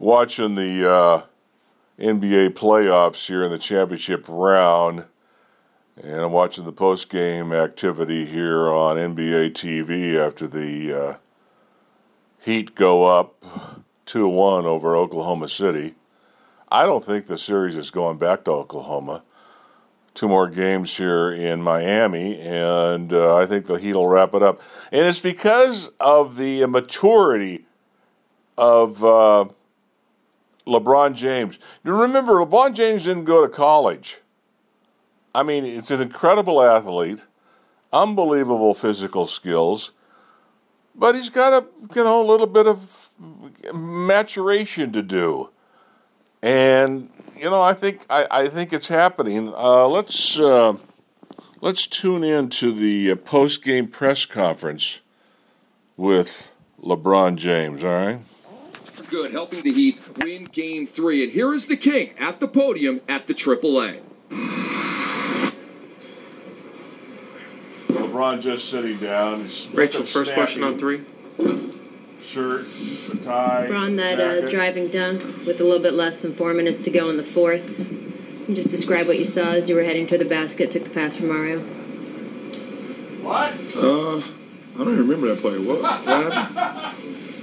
watching the NBA playoffs here in the championship round, and I'm watching the post-game activity here on NBA TV after the Heat go up 2-1 over Oklahoma City. I don't think the series is going back to Oklahoma. 2 more games here in Miami, and I think the Heat will wrap it up. And it's because of the maturity of LeBron James. You remember, LeBron James didn't go to college. I mean, it's an incredible athlete, unbelievable physical skills, but he's got a little bit of maturation to do. And I think it's happening. Let's tune in to the post-game press conference with LeBron James. All right. Good, helping the Heat win Game 3, and here is the King at the podium at the AAA. LeBron just sitting down. Rachel, first question on 3. Shirt, a tie. LeBron, that driving dunk with a little bit less than 4 minutes to go in the fourth. Can you just describe what you saw as you were heading toward the basket, took the pass from Mario? What? I don't even remember that play. What happened?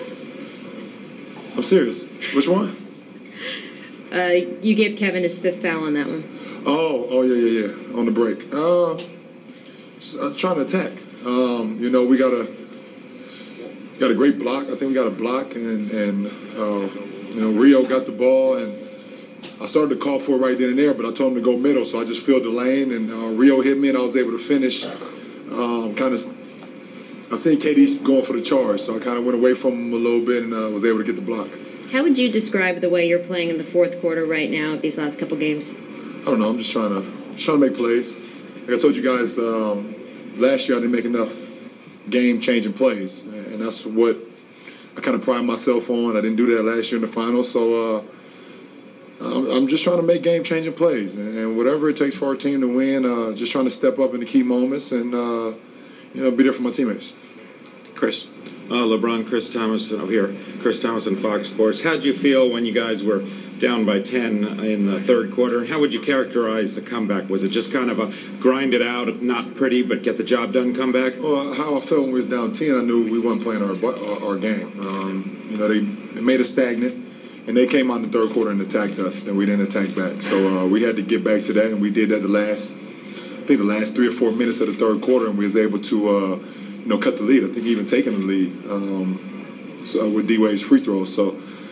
I'm serious. Which one? You gave Kevin his 5th foul on that one. Oh, yeah. On the break. Just trying to attack. We got a great block. I think we got a block, and Rio got the ball, and I started to call for it right then and there, but I told him to go middle, so I just filled the lane, and Rio hit me, and I was able to finish. I seen KD going for the charge, so I kind of went away from him a little bit and was able to get the block. How would you describe the way you're playing in the fourth quarter right now of these last couple games? I don't know. I'm just trying to make plays. Like I told you guys, last year I didn't make enough game-changing plays, and that's what I kind of pride myself on. I didn't do that last year in the finals, so I'm just trying to make game-changing plays, and whatever it takes for our team to win, just trying to step up in the key moments and be there for my teammates. Chris. LeBron, Chris Thomas over here. Chris Thomas on Fox Sports. How did you feel when you guys were down by 10 in the third quarter? How would you characterize the comeback? Was it just kind of a grind it out, not pretty, but get the job done comeback? Well, how I felt when we was down 10, I knew we weren't playing our game. They made us stagnant, and they came out in the third quarter and attacked us, and we didn't attack back. So we had to get back to that, and we did that the last 3 or 4 minutes of the third quarter, and we was able to cut the lead. I think even taking the lead with D-Wade's free throws. So,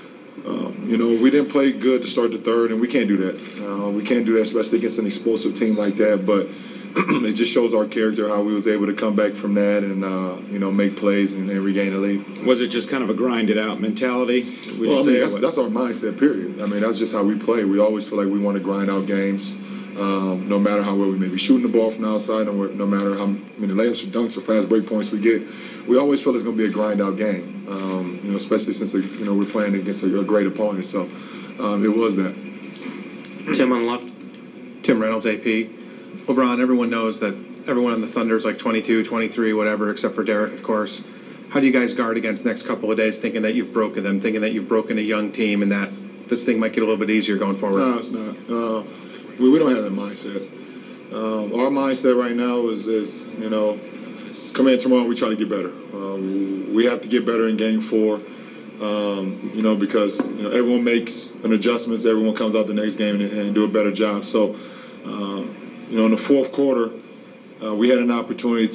we didn't play good to start the third, and we can't do that. We can't do that, especially against an explosive team like that. But it just shows our character, how we was able to come back from that and, make plays and regain the lead. Was it just kind of a grind-it-out mentality? That's our mindset, period. I mean, that's just how we play. We always feel like we want to grind out games. No matter how well we may be shooting the ball from the outside, no matter how many layups or dunks or fast break points we get, we always feel it's going to be a grind-out game, especially since, we're playing against a great opponent. So it was that. Tim on the left. Tim Reynolds, AP. LeBron, everyone knows that everyone on the Thunder is like 22, 23, whatever, except for Derek, of course. How do you guys guard against the next couple of days, thinking that you've broken them, thinking that you've broken a young team and that this thing might get a little bit easier going forward? No, it's not. We don't have that mindset. Our mindset right now is come in tomorrow, we try to get better. We have to get better in Game 4, because everyone makes an adjustments. Everyone comes out the next game and do a better job. So, in the fourth quarter, we had an opportunity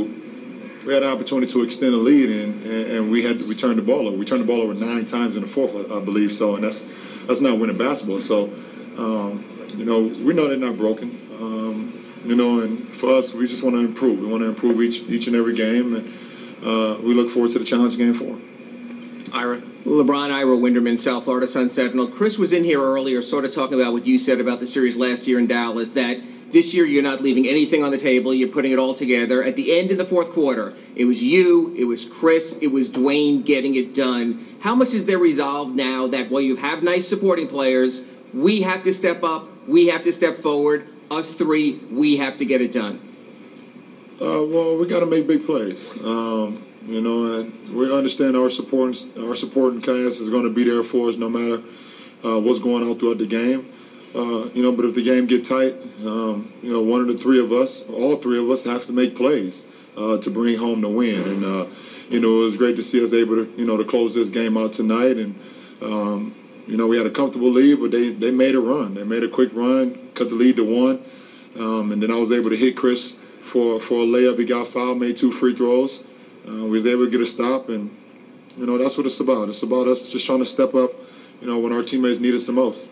to extend the lead, and we turned the ball over. We turned the ball over 9 times in the fourth, I believe. So, and that's not winning basketball. So. We know they're not broken, and for us, we just want to improve. We want to improve each and every game, and we look forward to the challenge Game 4. Ira. LeBron, Ira Winderman, South Florida Sun Sentinel. Chris was in here earlier sort of talking about what you said about the series last year in Dallas, that this year you're not leaving anything on the table, you're putting it all together. At the end of the fourth quarter, it was you, it was Chris, it was Dwayne getting it done. How much is there resolve now that while you have nice supporting players, we have to step up, we have to step forward, us 3, we have to get it done? Well, we got to make big plays. You know, and we understand our supporting cast is going to be there for us no matter what's going on throughout the game. You know, but if the game get tight, you know, one of the three of us, all three of us, have to make plays to bring home the win. And you know, it was great to see us able to, you know, to close this game out tonight. And you know, we had a comfortable lead, but they made a run. They made a quick run, cut the lead to 1, and then I was able to hit Chris for a layup. He got fouled, made 2 free throws. We was able to get a stop, and you know, that's what it's about. It's about us just trying to step up, you know, when our teammates need us the most.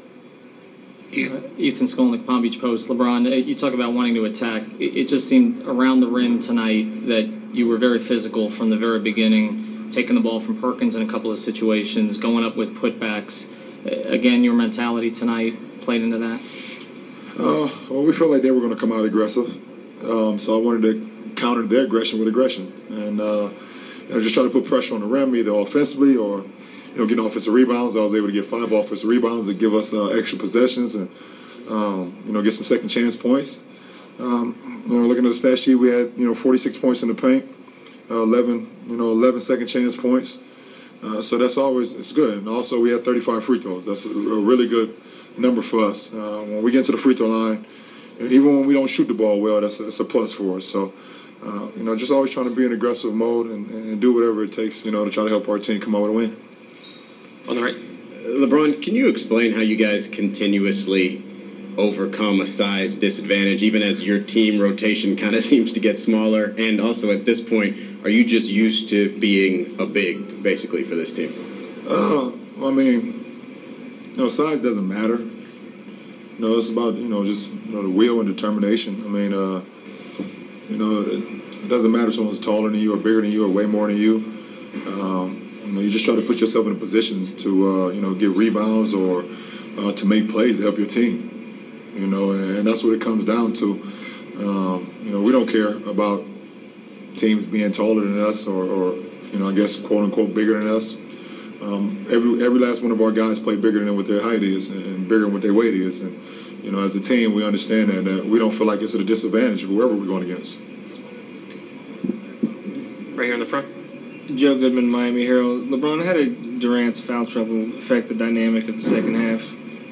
Ethan Skolnick, Palm Beach Post. LeBron, you talk about wanting to attack. It just seemed around the rim tonight that you were very physical from the very beginning, taking the ball from Perkins in a couple of situations, going up with putbacks. Again, your mentality tonight played into that? Well, we felt like they were going to come out aggressive, so I wanted to counter their aggression with aggression, and I just try to put pressure on the rim, either offensively or, you know, getting offensive rebounds. I was able to get 5 offensive rebounds to give us extra possessions and, you know, get some second chance points. You know, looking at the stat sheet, we had, you know, 46 points in the paint, 11 second chance points. So that's always, it's good. And also we had 35 free throws. That's a really good number for us. When we get to the free throw line, even when we don't shoot the ball well, that's a plus for us. So, you know, just always trying to be in aggressive mode and do whatever it takes, you know, to try to help our team come out with a win. On the right. LeBron, can you explain how you guys continuously overcome a size disadvantage, even as your team rotation kind of seems to get smaller? And also at this point, are you just used to being a big, basically, for this team? I mean, you know, size doesn't matter. You know, it's about, you know, just, you know, the will and determination. I mean, you know, it doesn't matter if someone's taller than you or bigger than you or way more than you. You know, you just try to put yourself in a position to, you know, get rebounds or to make plays to help your team. You know, and that's what it comes down to. You know, we don't care about teams being taller than us or you know, I guess, quote unquote, bigger than us. Every last one of our guys play bigger than what their height is and bigger than what their weight is. And, you know, as a team, we understand that we don't feel like it's at a disadvantage whoever we're going against. Right here in the front. Joe Goodman, Miami Herald. LeBron, how did Durant's foul trouble affect the dynamic of the second half?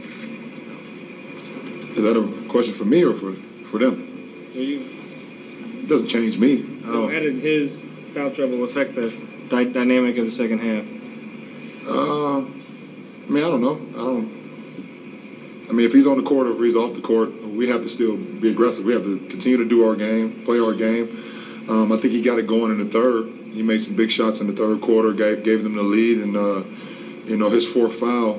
Is that a question for me or for them? For you. It doesn't change me. How did his foul trouble affect the dynamic of the second half? I mean, I don't know. I mean, if he's on the court or if he's off the court, we have to still be aggressive. We have to continue to do our game, play our game. I think he got it going in the third. He made some big shots in the third quarter, gave them the lead, and you know, his 4th foul,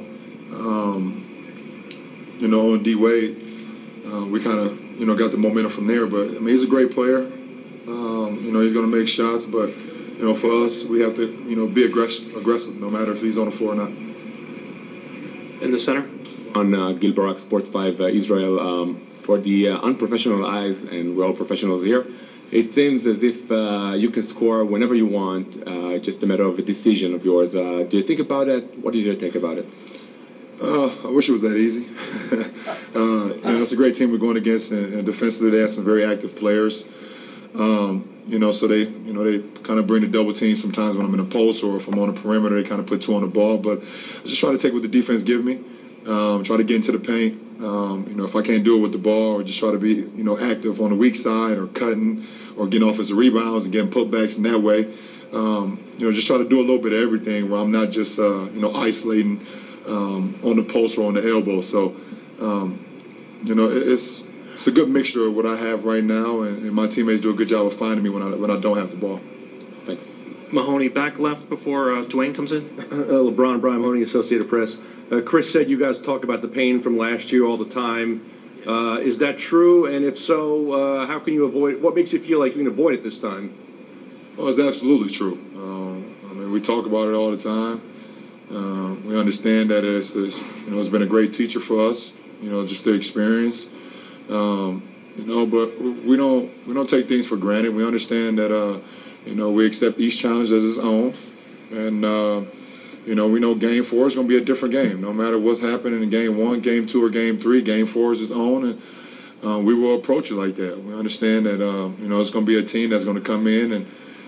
you know, on D Wade, we kind of, you know, got the momentum from there. But I mean, he's a great player. You know, he's going to make shots, but you know, for us, we have to, you know, be aggressive, no matter if he's on the floor or not. In the center. On Gil Barak, Sports 5 Israel, for the unprofessional eyes, and we're all professionals here, it seems as if you can score whenever you want, just a matter of a decision of yours. Do you think about it? What is your take about it? I wish it was that easy. You know, it's a great team we're going against, and defensively they have some very active players. You know, so they kind of bring the double team sometimes when I'm in the post, or if I'm on the perimeter, they kind of put 2 on the ball. But I just try to take what the defense give me, try to get into the paint. You know, if I can't do it with the ball, or just try to be, you know, active on the weak side, or cutting, or getting offensive rebounds and getting putbacks in that way. You know, just try to do a little bit of everything where I'm not just, you know, isolating on the post or on the elbow. So, you know, it's a good mixture of what I have right now, and my teammates do a good job of finding me when I don't have the ball. Thanks. Mahoney back left before Dwayne comes in. LeBron, Brian Mahoney, Associated Press. Chris said you guys talk about the pain from last year all the time. Is that true? And if so, how can you avoid it? What makes you feel like you can avoid it this time? Well, it's absolutely true. I mean, we talk about it all the time. We understand that it's been a great teacher for us. You know, just the experience. You know, but we don't take things for granted. We understand that you know, we accept each challenge as its own, and you know, we know Game 4 is going to be a different game. No matter what's happening in Game 1, Game 2, or Game 3, Game 4 is its own, and we will approach it like that. We understand that you know, it's going to be a team that's going to come in and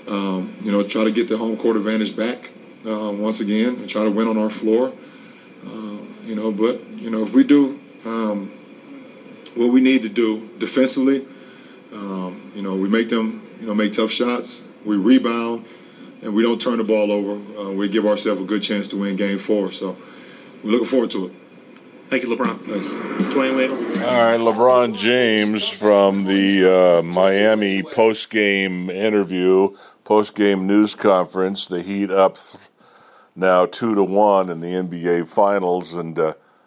try to get the home court advantage back once again and try to win on our floor. But if we do what we need to do defensively, we make them, make tough shots, we rebound, and we don't turn the ball over. We give ourselves a good chance to win Game 4. So we're looking forward to it. Thank you, LeBron. Thanks. Dwayne Wade. All right, LeBron James from the Miami post-game interview, post-game news conference. The Heat up now 2-1 in the NBA Finals, and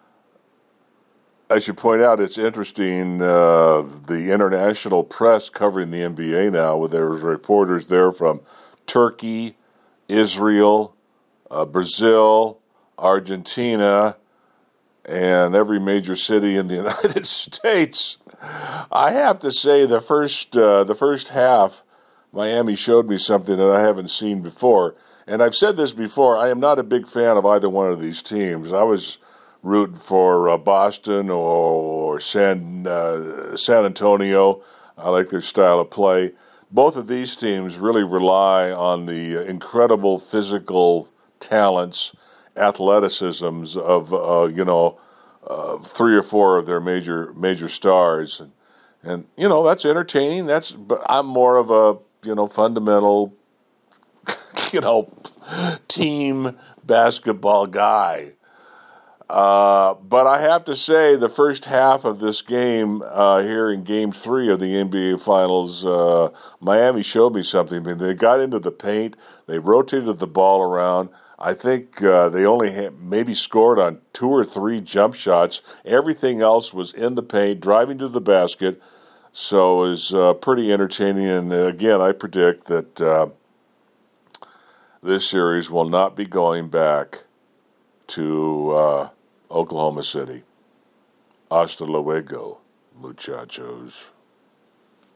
I should point out it's interesting, the international press covering the NBA now, where there's reporters there from Turkey, Israel, Brazil, Argentina, and every major city in the United States. I have to say the first half, Miami showed me something that I haven't seen before. And I've said this before, I am not a big fan of either one of these teams. I was rooting for Boston or San Antonio. I like their style of play. Both of these teams really rely on the incredible physical talents, athleticisms of 3 or 4 of their major stars, and that's entertaining. But I'm more of a fundamental team basketball guy. But I have to say, the first half of this game here in Game 3 of the NBA Finals, Miami showed me something. I mean, they got into the paint, they rotated the ball around. I think they only maybe scored on 2 or 3 jump shots. Everything else was in the paint, driving to the basket. So it was pretty entertaining. And again, I predict that this series will not be going back to Oklahoma City. Hasta luego, muchachos.